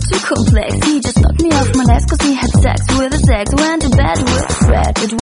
too complex. He just knocked me off my legs cause he had sex with a sex. When